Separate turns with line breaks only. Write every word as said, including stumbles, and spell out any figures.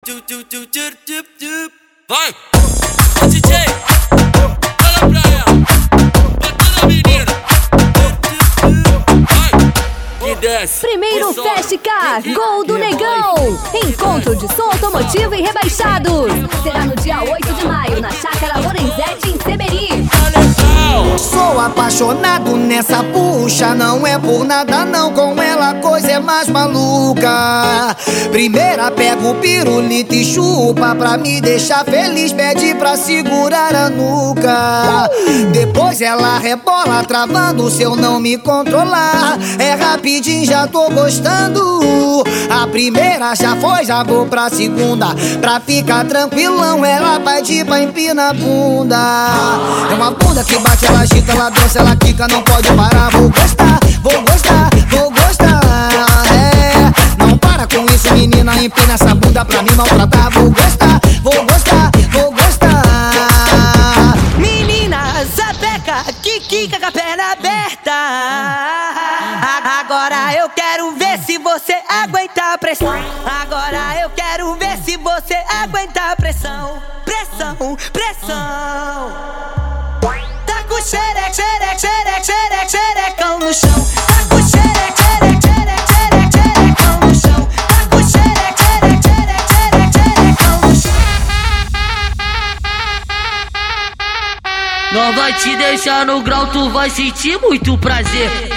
Vai! Ô D J, olha pra ela, bota na menina. Vai! Que desce.
Primeiro Fast Car, Gol do Negão. Encontro de som automotivo e rebaixados. Será no dia oito de maio, na Chácara Lorenzetti, em Seberi.
Sou apaixonado nessa puxa, não é por nada não, com ela a coisa é mais maluca. Primeira pega o pirulito e chupa, pra me deixar feliz pede pra segurar a nuca. Depois ela rebola travando se eu não me controlar. É rapidinho, já tô gostando. A primeira já foi, já vou pra segunda. Pra ficar tranquilão, ela vai de pra empina a bunda. É uma bunda que bate, ela agita, ela dança, ela quica, não pode parar. Vou gostar, vou gostar, vou gostar. É, não para com isso, menina, empina essa bunda pra me maltratar. Vou gostar, vou gostar, vou gostar.
Menina, sapeca, que quica com a perna aberta. Agora eu quero ver se você aguenta a pressão. Agora eu quero ver se você aguenta a pressão. Pressão, pressão. Tá com xereque, xereque, xereque, xereque, xerecão no chão. Tá com xereque, xereque, xereque, xereque, xerecão no chão. Tá com xereque, xereque, xereque, xereque, xerecão no chão.
Não vai te deixar no grau, tu vai sentir muito prazer.